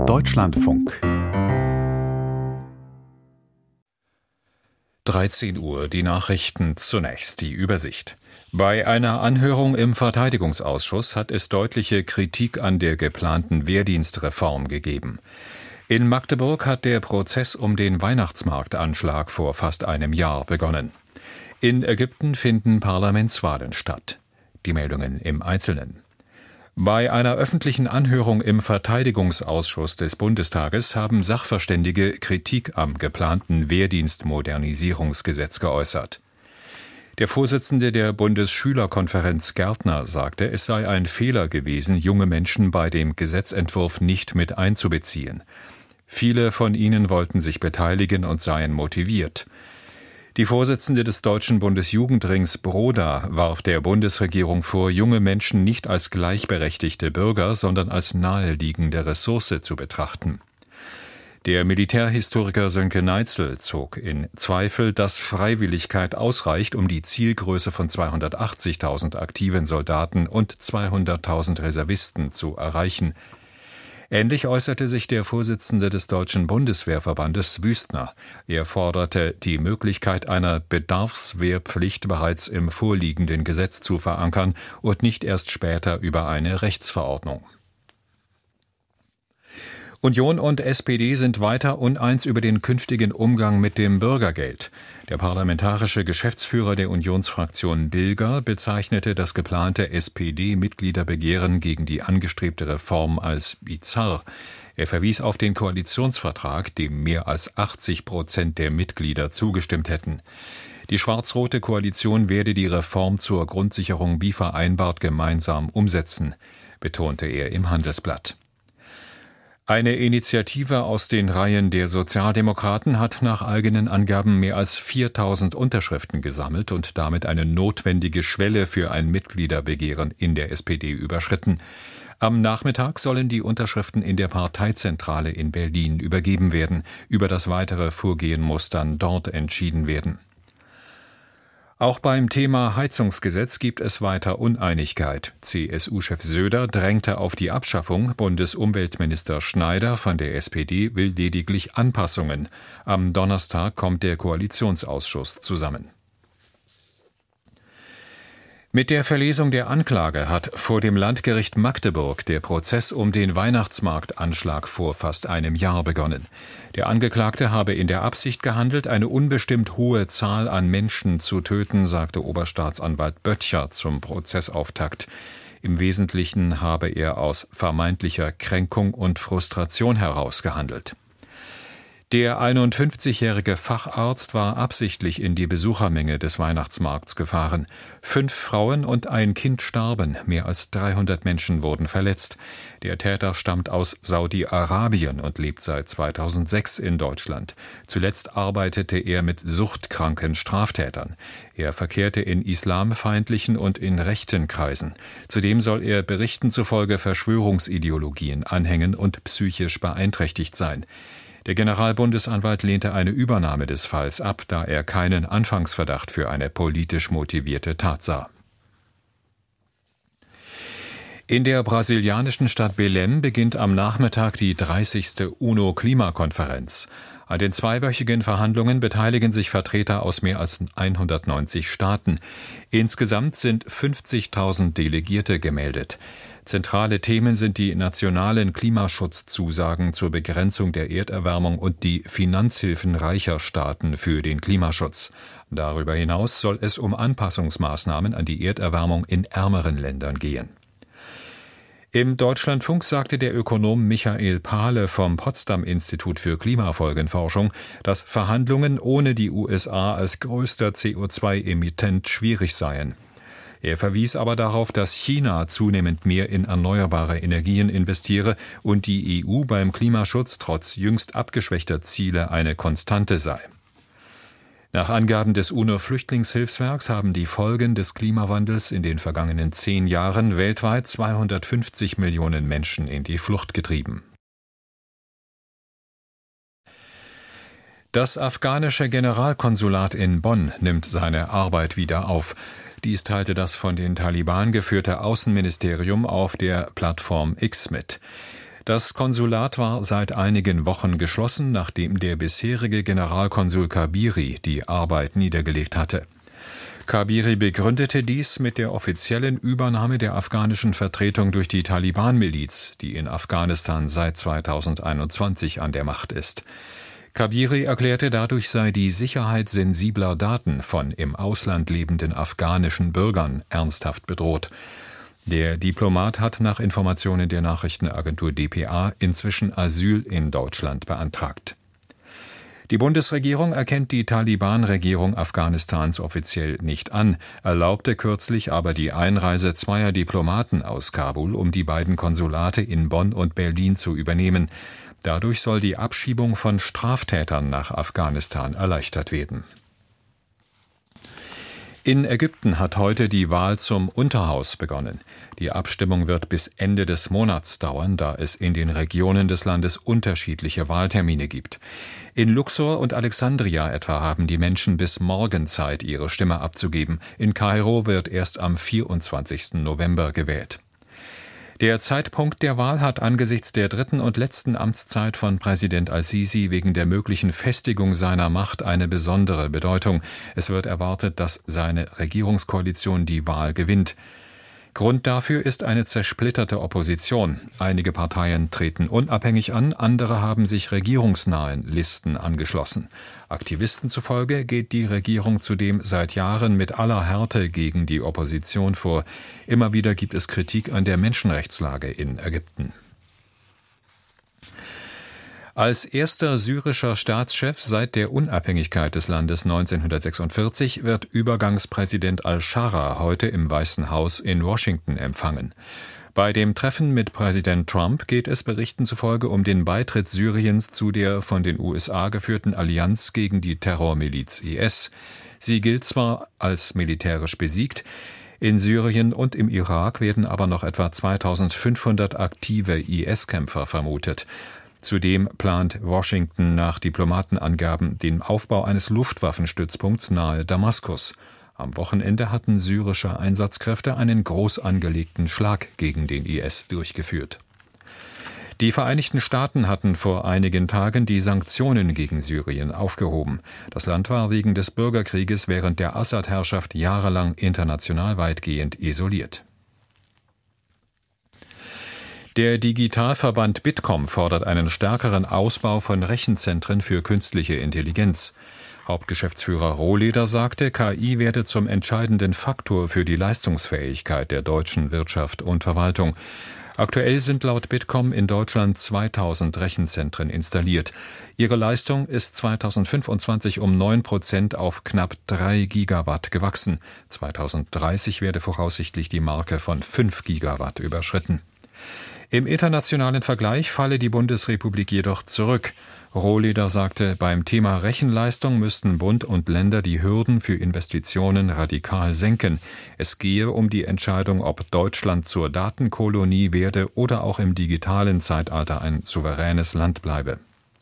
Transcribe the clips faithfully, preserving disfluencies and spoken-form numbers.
Deutschlandfunk. dreizehn Uhr, die Nachrichten, zunächst die Übersicht. Bei einer Anhörung im Verteidigungsausschuss hat es deutliche Kritik an der geplanten Wehrdienstreform gegeben. In Magdeburg hat der Prozess um den Weihnachtsmarktanschlag vor fast einem Jahr begonnen. In Ägypten finden Parlamentswahlen statt. Die Meldungen im Einzelnen. Bei einer öffentlichen Anhörung im Verteidigungsausschuss des Bundestages haben Sachverständige Kritik am geplanten Wehrdienstmodernisierungsgesetz geäußert. Der Vorsitzende der Bundesschülerkonferenz Gärtner sagte, es sei ein Fehler gewesen, junge Menschen bei dem Gesetzentwurf nicht mit einzubeziehen. Viele von ihnen wollten sich beteiligen und seien motiviert. Die Vorsitzende des Deutschen Bundesjugendrings Broda warf der Bundesregierung vor, junge Menschen nicht als gleichberechtigte Bürger, sondern als naheliegende Ressource zu betrachten. Der Militärhistoriker Sönke Neitzel zog in Zweifel, dass Freiwilligkeit ausreicht, um die Zielgröße von zweihundertachtzigtausend aktiven Soldaten und zweihunderttausend Reservisten zu erreichen. Ähnlich äußerte sich der Vorsitzende des Deutschen Bundeswehrverbandes Wüstner. Er forderte, die Möglichkeit einer Bedarfswehrpflicht bereits im vorliegenden Gesetz zu verankern und nicht erst später über eine Rechtsverordnung. Union und S P D sind weiter uneins über den künftigen Umgang mit dem Bürgergeld. Der parlamentarische Geschäftsführer der Unionsfraktion Bilger bezeichnete das geplante S P D-Mitgliederbegehren gegen die angestrebte Reform als bizarr. Er verwies auf den Koalitionsvertrag, dem mehr als achtzig Prozent der Mitglieder zugestimmt hätten. Die schwarz-rote Koalition werde die Reform zur Grundsicherung wie vereinbart gemeinsam umsetzen, betonte er im Handelsblatt. Eine Initiative aus den Reihen der Sozialdemokraten hat nach eigenen Angaben mehr als viertausend Unterschriften gesammelt und damit eine notwendige Schwelle für ein Mitgliederbegehren in der S P D überschritten. Am Nachmittag sollen die Unterschriften in der Parteizentrale in Berlin übergeben werden. Über das weitere Vorgehen muss dann dort entschieden werden. Auch beim Thema Heizungsgesetz gibt es weiter Uneinigkeit. C S U-Chef Söder drängte auf die Abschaffung, Bundesumweltminister Schneider von der S P D will lediglich Anpassungen. Am Donnerstag kommt der Koalitionsausschuss zusammen. Mit der Verlesung der Anklage hat vor dem Landgericht Magdeburg der Prozess um den Weihnachtsmarktanschlag vor fast einem Jahr begonnen. Der Angeklagte habe in der Absicht gehandelt, eine unbestimmt hohe Zahl an Menschen zu töten, sagte Oberstaatsanwalt Böttcher zum Prozessauftakt. Im Wesentlichen habe er aus vermeintlicher Kränkung und Frustration heraus gehandelt. Der einundfünfzigjährige Facharzt war absichtlich in die Besuchermenge des Weihnachtsmarkts gefahren. Fünf Frauen und ein Kind starben, mehr als dreihundert Menschen wurden verletzt. Der Täter stammt aus Saudi-Arabien und lebt seit zweitausendsechs in Deutschland. Zuletzt arbeitete er mit suchtkranken Straftätern. Er verkehrte in islamfeindlichen und in rechten Kreisen. Zudem soll er Berichten zufolge Verschwörungsideologien anhängen und psychisch beeinträchtigt sein. Der Generalbundesanwalt lehnte eine Übernahme des Falls ab, da er keinen Anfangsverdacht für eine politisch motivierte Tat sah. In der brasilianischen Stadt Belém beginnt am Nachmittag die dreißigste UNO-Klimakonferenz. An den zweiwöchigen Verhandlungen beteiligen sich Vertreter aus mehr als hundertneunzig Staaten. Insgesamt sind fünfzigtausend Delegierte gemeldet. Zentrale Themen sind die nationalen Klimaschutzzusagen zur Begrenzung der Erderwärmung und die Finanzhilfen reicher Staaten für den Klimaschutz. Darüber hinaus soll es um Anpassungsmaßnahmen an die Erderwärmung in ärmeren Ländern gehen. Im Deutschlandfunk sagte der Ökonom Michael Pahle vom Potsdam-Institut für Klimafolgenforschung, dass Verhandlungen ohne die U S A als größter C O zwei Emittent schwierig seien. Er verwies aber darauf, dass China zunehmend mehr in erneuerbare Energien investiere und die E U beim Klimaschutz trotz jüngst abgeschwächter Ziele eine Konstante sei. Nach Angaben des UNO-Flüchtlingshilfswerks haben die Folgen des Klimawandels in den vergangenen zehn Jahren weltweit zweihundertfünfzig Millionen Menschen in die Flucht getrieben. Das afghanische Generalkonsulat in Bonn nimmt seine Arbeit wieder auf. Dies teilte das von den Taliban geführte Außenministerium auf der Plattform X mit. Das Konsulat war seit einigen Wochen geschlossen, nachdem der bisherige Generalkonsul Kabiri die Arbeit niedergelegt hatte. Kabiri begründete dies mit der offiziellen Übernahme der afghanischen Vertretung durch die Taliban-Miliz, die in Afghanistan seit zweitausendeinundzwanzig an der Macht ist. Kabiri erklärte, dadurch sei die Sicherheit sensibler Daten von im Ausland lebenden afghanischen Bürgern ernsthaft bedroht. Der Diplomat hat nach Informationen der Nachrichtenagentur D P A inzwischen Asyl in Deutschland beantragt. Die Bundesregierung erkennt die Taliban-Regierung Afghanistans offiziell nicht an, erlaubte kürzlich aber die Einreise zweier Diplomaten aus Kabul, um die beiden Konsulate in Bonn und Berlin zu übernehmen. Dadurch soll die Abschiebung von Straftätern nach Afghanistan erleichtert werden. In Ägypten hat heute die Wahl zum Unterhaus begonnen. Die Abstimmung wird bis Ende des Monats dauern, da es in den Regionen des Landes unterschiedliche Wahltermine gibt. In Luxor und Alexandria etwa haben die Menschen bis morgen Zeit, ihre Stimme abzugeben. In Kairo wird erst am vierundzwanzigsten November gewählt. Der Zeitpunkt der Wahl hat angesichts der dritten und letzten Amtszeit von Präsident al-Sisi wegen der möglichen Festigung seiner Macht eine besondere Bedeutung. Es wird erwartet, dass seine Regierungskoalition die Wahl gewinnt. Grund dafür ist eine zersplitterte Opposition. Einige Parteien treten unabhängig an, andere haben sich regierungsnahen Listen angeschlossen. Aktivisten zufolge geht die Regierung zudem seit Jahren mit aller Härte gegen die Opposition vor. Immer wieder gibt es Kritik an der Menschenrechtslage in Ägypten. Als erster syrischer Staatschef seit der Unabhängigkeit des Landes neunzehnhundertsechsundvierzig wird Übergangspräsident al-Shara heute im Weißen Haus in Washington empfangen. Bei dem Treffen mit Präsident Trump geht es Berichten zufolge um den Beitritt Syriens zu der von den U S A geführten Allianz gegen die Terrormiliz I S. Sie gilt zwar als militärisch besiegt, in Syrien und im Irak werden aber noch etwa zweitausendfünfhundert aktive I S-Kämpfer vermutet. Zudem plant Washington nach Diplomatenangaben den Aufbau eines Luftwaffenstützpunkts nahe Damaskus. Am Wochenende hatten syrische Einsatzkräfte einen groß angelegten Schlag gegen den I S durchgeführt. Die Vereinigten Staaten hatten vor einigen Tagen die Sanktionen gegen Syrien aufgehoben. Das Land war wegen des Bürgerkrieges während der Assad-Herrschaft jahrelang international weitgehend isoliert. Der Digitalverband Bitkom fordert einen stärkeren Ausbau von Rechenzentren für künstliche Intelligenz. Hauptgeschäftsführer Rohleder sagte, K I werde zum entscheidenden Faktor für die Leistungsfähigkeit der deutschen Wirtschaft und Verwaltung. Aktuell sind laut Bitkom in Deutschland zweitausend Rechenzentren installiert. Ihre Leistung ist zweitausendfünfundzwanzig um neun Prozent auf knapp drei Gigawatt gewachsen. zweitausenddreißig werde voraussichtlich die Marke von fünf Gigawatt überschritten. Im internationalen Vergleich falle die Bundesrepublik jedoch zurück. Rohleder sagte, beim Thema Rechenleistung müssten Bund und Länder die Hürden für Investitionen radikal senken. Es gehe um die Entscheidung, ob Deutschland zur Datenkolonie werde oder auch im digitalen Zeitalter ein souveränes Land bleibe.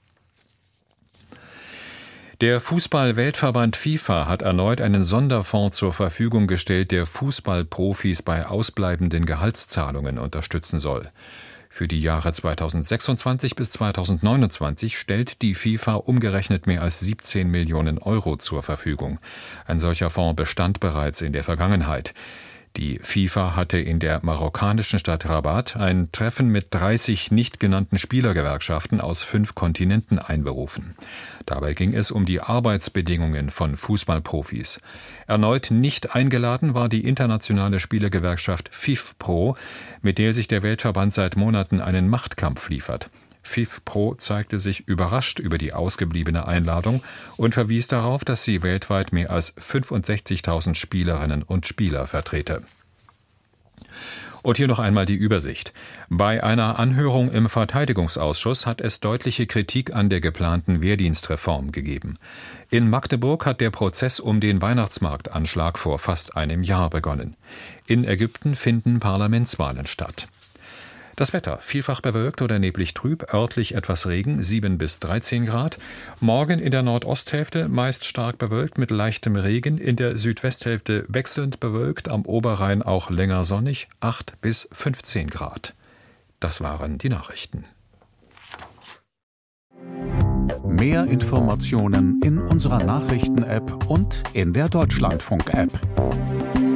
Der Fußball-Weltverband FIFA hat erneut einen Sonderfonds zur Verfügung gestellt, der Fußballprofis bei ausbleibenden Gehaltszahlungen unterstützen soll. Für die Jahre zweitausendsechsundzwanzig bis zweitausendneunundzwanzig stellt die FIFA umgerechnet mehr als siebzehn Millionen Euro zur Verfügung. Ein solcher Fonds bestand bereits in der Vergangenheit. Die FIFA hatte in der marokkanischen Stadt Rabat ein Treffen mit dreißig nicht genannten Spielergewerkschaften aus fünf Kontinenten einberufen. Dabei ging es um die Arbeitsbedingungen von Fußballprofis. Erneut nicht eingeladen war die internationale Spielergewerkschaft FIFPro, mit der sich der Weltverband seit Monaten einen Machtkampf liefert. FIFPro zeigte sich überrascht über die ausgebliebene Einladung und verwies darauf, dass sie weltweit mehr als fünfundsechzigtausend Spielerinnen und Spieler vertrete. Und hier noch einmal die Übersicht. Bei einer Anhörung im Verteidigungsausschuss hat es deutliche Kritik an der geplanten Wehrdienstreform gegeben. In Magdeburg hat der Prozess um den Weihnachtsmarktanschlag vor fast einem Jahr begonnen. In Ägypten finden Parlamentswahlen statt. Das Wetter, vielfach bewölkt oder neblig trüb, örtlich etwas Regen, sieben bis dreizehn Grad. Morgen in der Nordosthälfte meist stark bewölkt mit leichtem Regen, in der Südwesthälfte wechselnd bewölkt, am Oberrhein auch länger sonnig, acht bis fünfzehn Grad. das waren die Nachrichten. Mehr Informationen in unserer Nachrichten-App und in der Deutschlandfunk-App.